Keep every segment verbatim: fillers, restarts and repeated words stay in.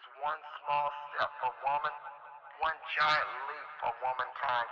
is one small step for woman, one giant leap for womankind.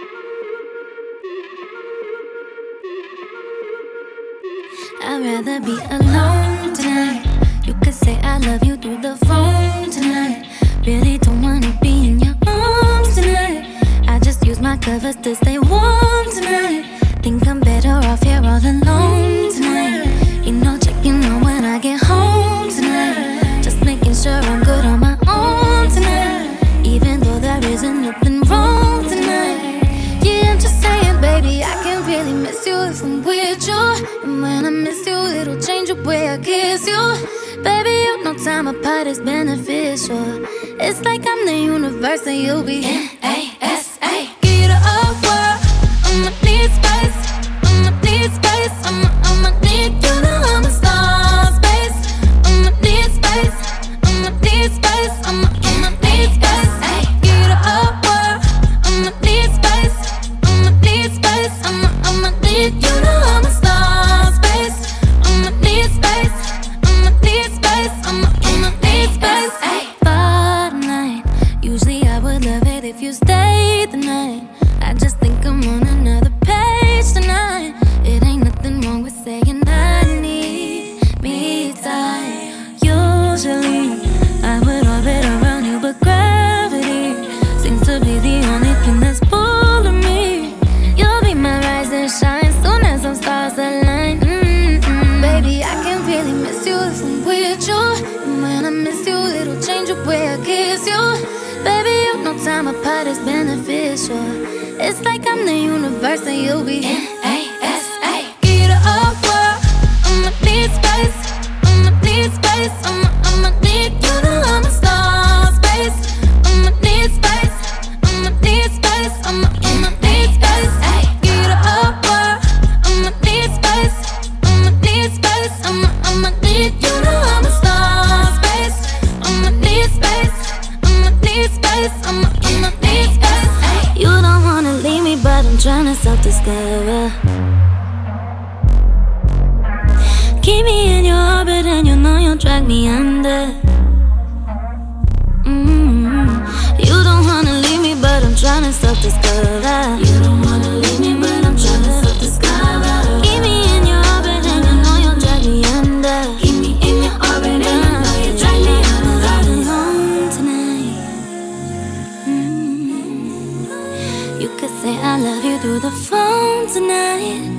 I'd rather be alone tonight. You could say I love you through the phone tonight. Really don't wanna be in your arms tonight. I just use my covers to stay warm tonight. Think I'm better off here all alone tonight. Ain't no checking on when I get home tonight. Just making sure I'm good on my own tonight. Even though there isn't nothing wrong tonight. Yeah, I'm just saying, baby, I can really miss you if I'm with you. And when I miss you, it'll change the way I kiss you. Baby, you know time apart is beneficial. It's like I'm the universe and you'll be N A S A. Get up, world, I'ma need space. I'ma need space, I'ma, I'ma need you to I'm a star space. I'ma need space, I'ma need space, I'ma, I'ma need space. Get up, world, I'ma need space. I'ma need space, I'ma, I'ma need you to I'm a star space. I'ma need space, I'ma need space, I'ma, I'ma need space. For tonight, usually I would love it if you stayed the night. I just think I'm on another page tonight. It ain't nothing wrong with saying I need me time. Usually I would orbit around you, but gravity seems to be the only thing that's pulling me. You'll be my rise and shine soon as some stars align. Mm-mm. Baby, I can really miss you if I'm with you. And when I miss you, it'll change the way I kiss you. Baby, you know time apart is beneficial. It's like I'm the universe and you'll be N A S A. Get up, world, I'ma need space. I'ma need space, I'ma, I'ma need you to I'm a star space. I'ma need space, I'ma need space, I'ma, I'ma need space. Get up, world, I'ma need space. I'ma need space, I'ma, I'ma need you to I'm a star space. I'ma need space, I'ma need space, I'ma, I'ma need space. You don't wanna leave me, but I'm tryna self-discover. Keep me in your orbit and you know you'll drag me under. Mm-hmm. You don't wanna leave me, but I'm tryna self-discover. You don't wanna leave me, but I'm tryna self-discover. Keep me in your orbit and you know you'll drag me under. Keep me in your orbit and you know you'll drag me under. I'm alone tonight. Mm-hmm. You could say I love you through the phone tonight.